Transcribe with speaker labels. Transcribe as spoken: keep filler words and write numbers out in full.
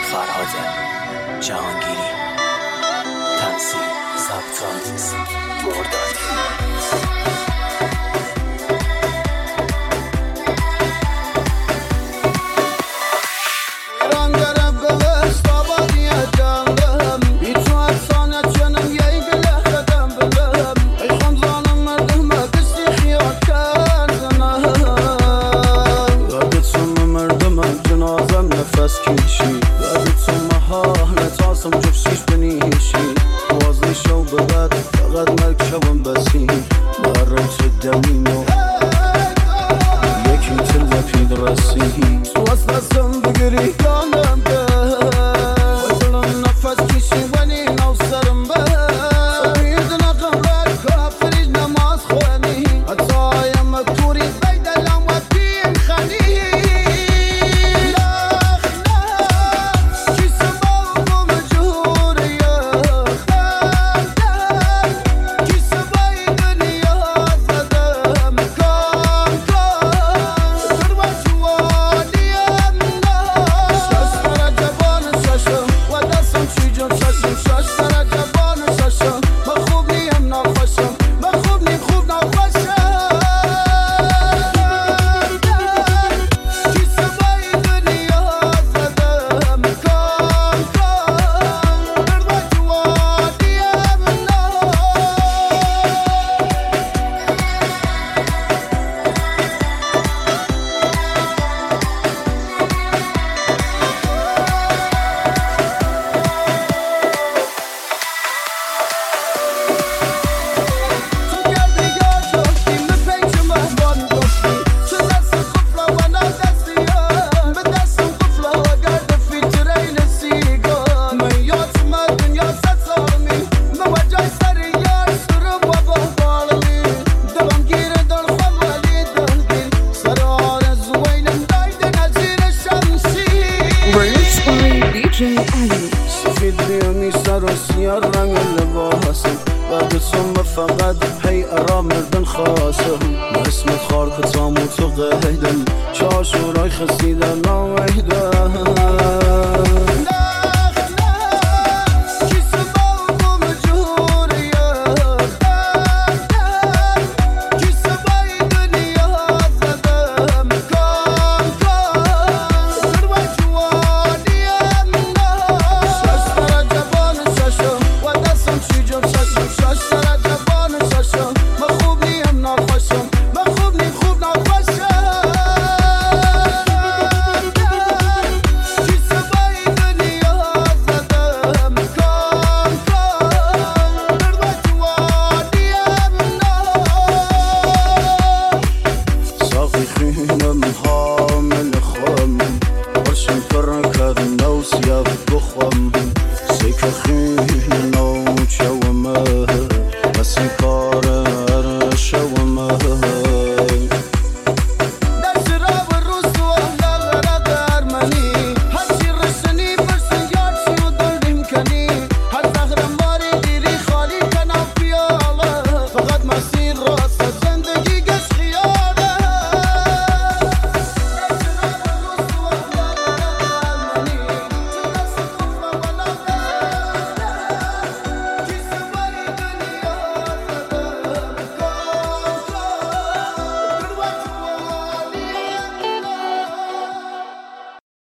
Speaker 1: فرهاد جهانگیری، تنظیم ضبط مرداد.
Speaker 2: نفس کشی بعد تو ماه نتاسم جفشیش بنیشی وازی شو ببد فقط ملک شوم بسی باره تو دمینو یکی تل پید رسی تو از دستم بگیری دانم ده ویدلم نفس کشی ونی نو سرم به سوید نقم رکا فریج نماز خوانی حتی یم مکتوری بیدلم و دیم خانی سفید بیانی سر و سیار رنگ لباسم بعد سم فقط هی ارام مردن خواستم با اسمت خار کتام و تو قیدم چاشورای خسیدن نامهدم